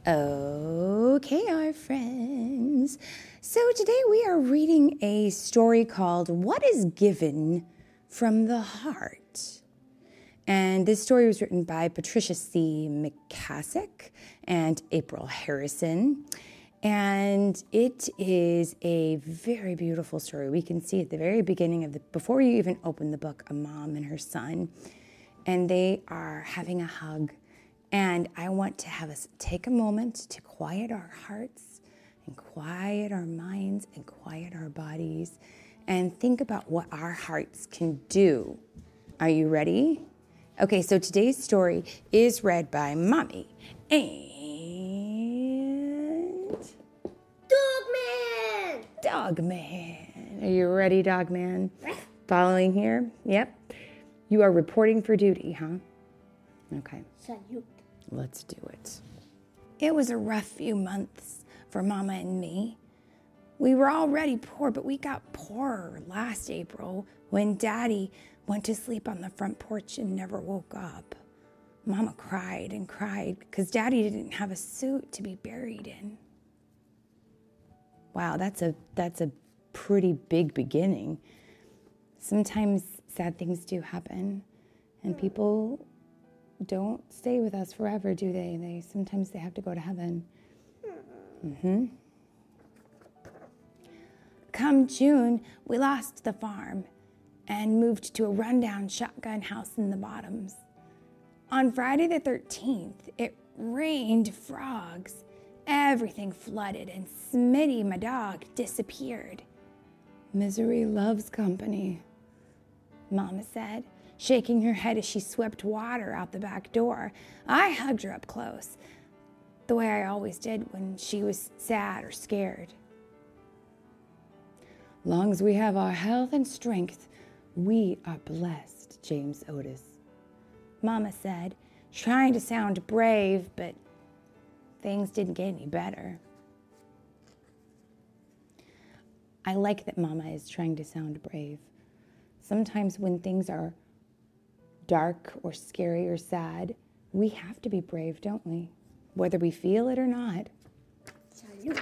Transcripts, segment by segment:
Okay, our friends. So today we are reading a story called What is Given from the Heart? And this story was written by Patricia C. McCaskick and April Harrison. And it is a very beautiful story. We can see at the very beginning of before you even open the book, a mom and her son, and they are having a hug. And I want to have us take a moment to quiet our hearts and quiet our minds and quiet our bodies and think about what our hearts can do. Are you ready? Okay, so today's story is read by Mommy and Dogman. Are you ready, Dogman? Following here? Yep. You are reporting for duty, huh? Okay. Salute. Let's do it. It was a rough few months for Mama and me. We were already poor, but we got poorer last April when Daddy went to sleep on the front porch and never woke up. Mama cried and cried because Daddy didn't have a suit to be buried in. Wow, that's a pretty big beginning. Sometimes sad things do happen, and people don't stay with us forever, do they? Sometimes they have to go to heaven. Come June, we lost the farm and moved to a rundown shotgun house in the Bottoms. On Friday the 13th, it rained frogs. Everything flooded, and Smitty, my dog, disappeared. Misery loves company, Mama said, shaking her head as she swept water out the back door. I hugged her up close, the way I always did when she was sad or scared. Long as we have our health and strength, we are blessed, James Otis, Mama said, trying to sound brave, but things didn't get any better. I like that Mama is trying to sound brave. Sometimes when things are dark or scary or sad, we have to be brave, don't we? Whether we feel it or not. Salute.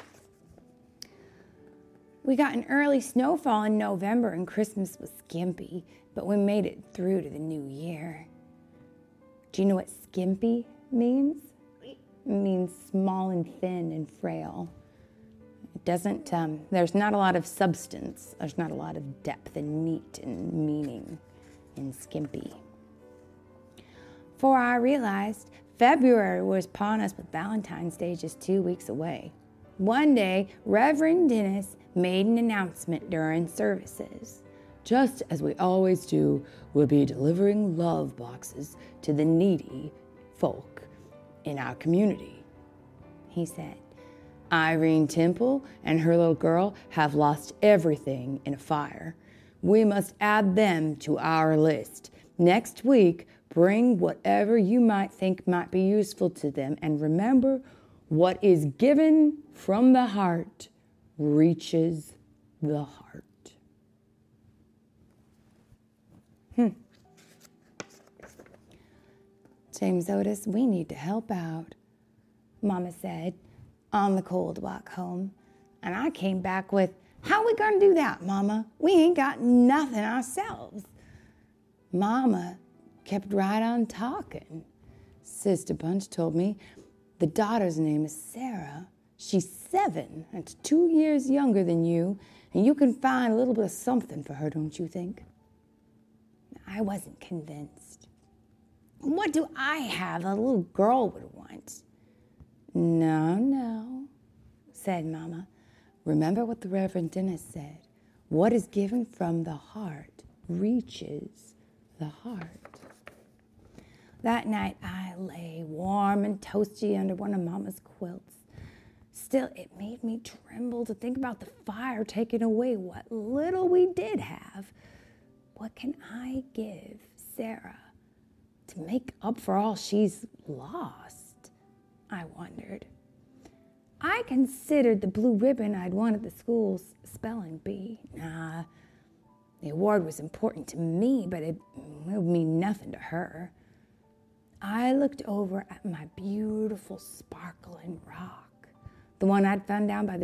We got an early snowfall in November and Christmas was skimpy, but we made it through to the new year. Do you know what skimpy means? It means small and thin and frail. It doesn't, there's not a lot of substance. There's not a lot of depth and meat and meaning in skimpy. For I realized February was upon us with Valentine's Day just 2 weeks away. One day, Reverend Dennis made an announcement during services. Just as we always do, we'll be delivering love boxes to the needy folk in our community, he said. Irene Temple and her little girl have lost everything in a fire. We must add them to our list. Next week, bring whatever you might think might be useful to them, and remember, what is given from the heart reaches the heart. James Otis, we need to help out, Mama said on the cold walk home. And I came back with, how we gonna do that, Mama? We ain't got nothing ourselves. Mama kept right on talking. Sister Bunch told me the daughter's name is Sarah. She's 7 and 2 years younger than you, and you can find a little bit of something for her, don't you think? I wasn't convinced. What do I have a little girl would want? No, said Mama. Remember what the Reverend Dennis said. What is given from the heart reaches the heart. That night, I lay warm and toasty under one of Mama's quilts. Still, it made me tremble to think about the fire taking away what little we did have. What can I give Sarah to make up for all she's lost? I wondered. I considered the blue ribbon I'd won at the school's spelling bee. Nah, the award was important to me, but it would mean nothing to her. I looked over at my beautiful sparkling rock, the one I'd found down by the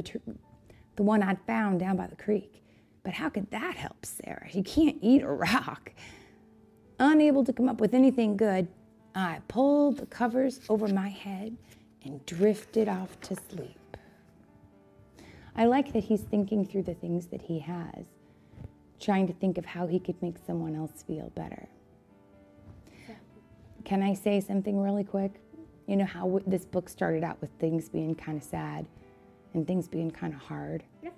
creek. But how could that help Sarah? You can't eat a rock. Unable to come up with anything good, I pulled the covers over my head and drifted off to sleep. I like that he's thinking through the things that he has, trying to think of how he could make someone else feel better. Can I say something really quick? You know how this book started out with things being kind of sad and things being kind of hard? Yeah.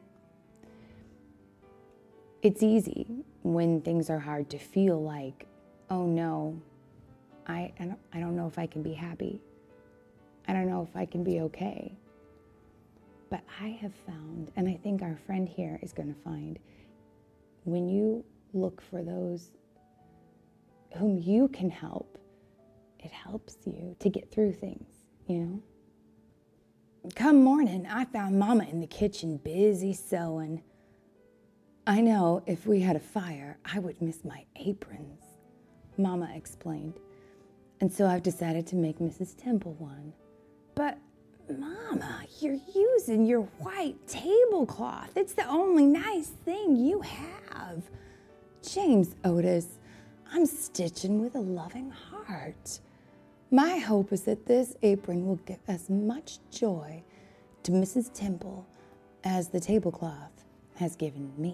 It's easy when things are hard to feel like, oh no, I don't know if I can be happy. I don't know if I can be okay. But I have found, and I think our friend here is going to find, when you look for those whom you can help, it helps you to get through things, you know? Come morning, I found Mama in the kitchen busy sewing. I know if we had a fire, I would miss my aprons, Mama explained. And so I've decided to make Mrs. Temple one. But Mama, you're using your white tablecloth. It's the only nice thing you have. James Otis, I'm stitching with a loving heart. My hope is that this apron will give as much joy to Mrs. Temple as the tablecloth has given me.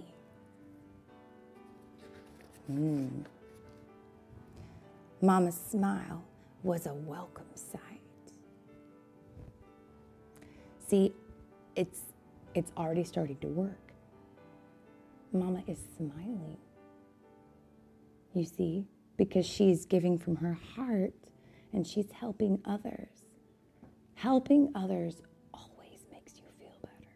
Mama's smile was a welcome sight. See, it's already starting to work. Mama is smiling. You see, because she's giving from her heart and she's helping others. Helping others always makes you feel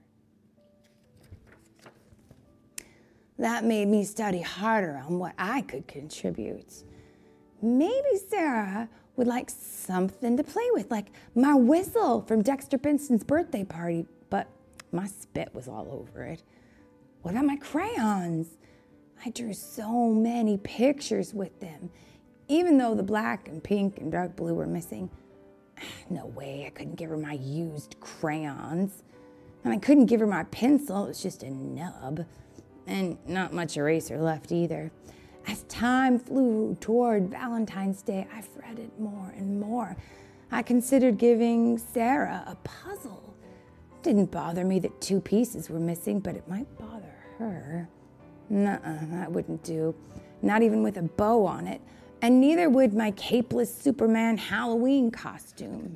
better. That made me study harder on what I could contribute. Maybe Sarah would like something to play with, like my whistle from Dexter Benson's birthday party, but my spit was all over it. What about my crayons? I drew so many pictures with them, even though the black and pink and dark blue were missing. No way, I couldn't give her my used crayons. And I couldn't give her my pencil, it was just a nub. And not much eraser left either. As time flew toward Valentine's Day, I fretted more and more. I considered giving Sarah a puzzle. It didn't bother me that 2 pieces were missing, but it might bother her. Nuh-uh, that wouldn't do. Not even with a bow on it. And neither would my capeless Superman Halloween costume.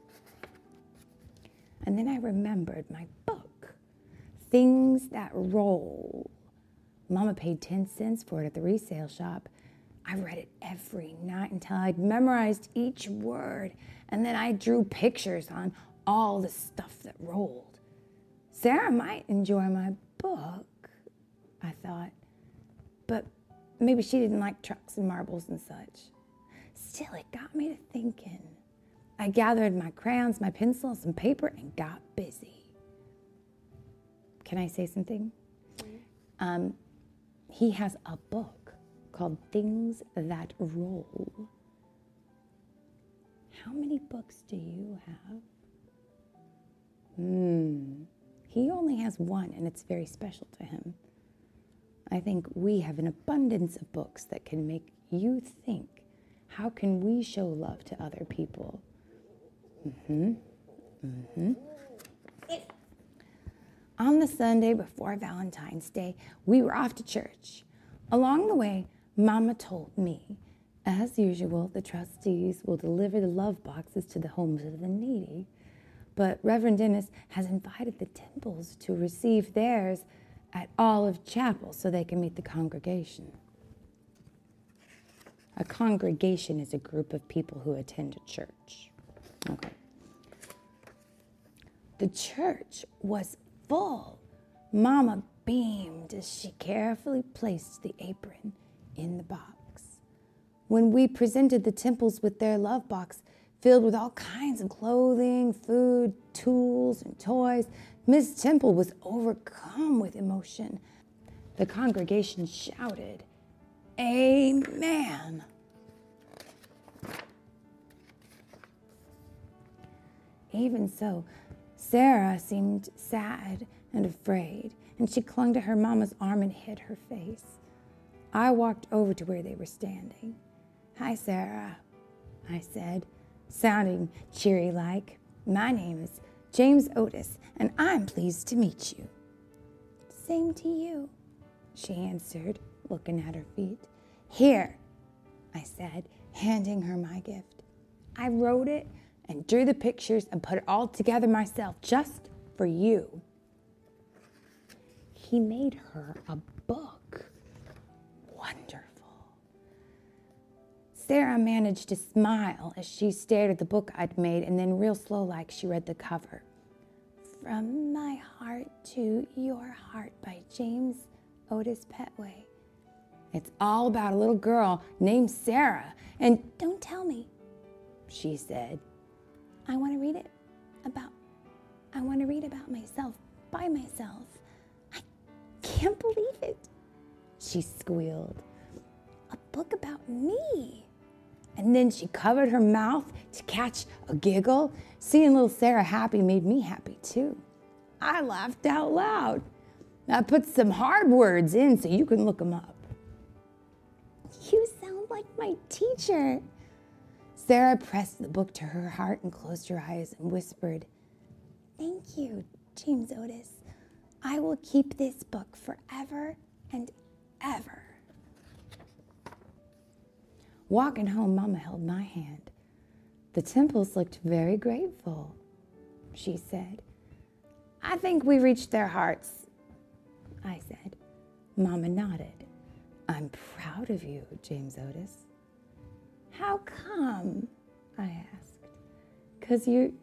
And then I remembered my book, Things That Roll. Mama paid 10 cents for it at the resale shop. I read it every night until I'd memorized each word, and then I drew pictures on all the stuff that rolled. Sarah might enjoy my book, I thought, but maybe she didn't like trucks and marbles and such. Still, it got me to thinking. I gathered my crayons, my pencils, some paper, and got busy. Can I say something? He has a book called Things That Roll. How many books do you have? He only has one, and it's very special to him. I think we have an abundance of books that can make you think, how can we show love to other people? On the Sunday before Valentine's Day, we were off to church. Along the way, Mama told me, as usual, the trustees will deliver the love boxes to the homes of the needy. But Reverend Dennis has invited the Temples to receive theirs at Olive Chapel so they can meet the congregation. A congregation is a group of people who attend a church. Okay. The church was full. Mama beamed as she carefully placed the apron in the box. When we presented the Temples with their love box filled with all kinds of clothing, food, tools, and toys, Miss Temple was overcome with emotion. The congregation shouted, "Amen." Even so, Sarah seemed sad and afraid, and she clung to her mama's arm and hid her face. I walked over to where they were standing. "Hi, Sarah," I said, sounding cheery-like. "My name is James Otis, and I'm pleased to meet you." "Same to you," she answered, looking at her feet. "Here," I said, handing her my gift. "I wrote it and drew the pictures and put it all together myself, just for you." He made her a book. Wonderful. Sarah managed to smile as she stared at the book I'd made, and then real slow like she read the cover. "From my heart to your heart" by James Otis Petway. It's all about a little girl named Sarah. And "Don't tell me," she said. I want to read about myself, by myself. "I can't believe it," she squealed. "A book about me." And then she covered her mouth to catch a giggle. Seeing little Sarah happy made me happy too. I laughed out loud. I put some hard words in so you can look them up. "You sound like my teacher." Sarah pressed the book to her heart and closed her eyes and whispered, "Thank you, James Otis. I will keep this book forever and ever." Walking home, Mama held my hand. "The Temples looked very grateful," she said. "I think we reached their hearts," I said. Mama nodded. "I'm proud of you, James Otis." "How come?" I asked. "'Cause you.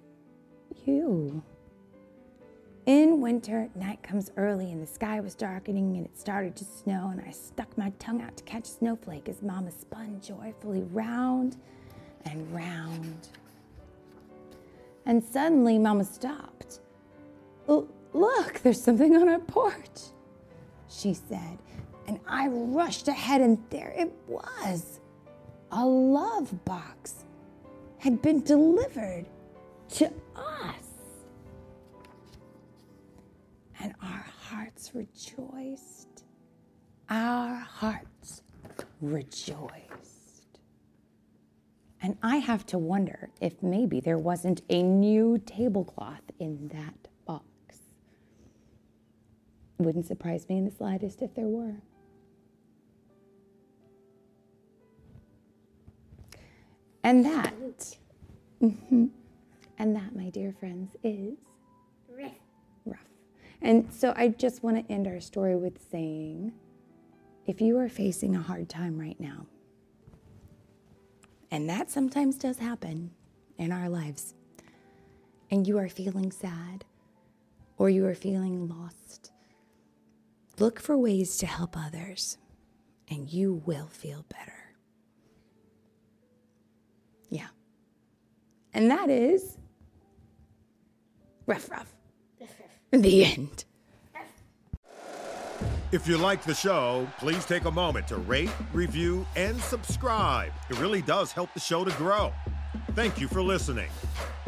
In winter, night comes early and the sky was darkening and it started to snow, and I stuck my tongue out to catch a snowflake as Mama spun joyfully round and round. And suddenly Mama stopped. Look, there's something on our porch," she said, and I rushed ahead, and there it was. A love box had been delivered to us. And our hearts rejoiced. Our hearts rejoiced. And I have to wonder if maybe there wasn't a new tablecloth in that box. Wouldn't surprise me in the slightest if there were. And that, my dear friends, is rough. And so I just want to end our story with saying, if you are facing a hard time right now, and that sometimes does happen in our lives, and you are feeling sad or you are feeling lost, look for ways to help others, and you will feel better. Yeah. And that is rough. The end. If you like the show, please take a moment to rate, review, and subscribe. It really does help the show to grow. Thank you for listening.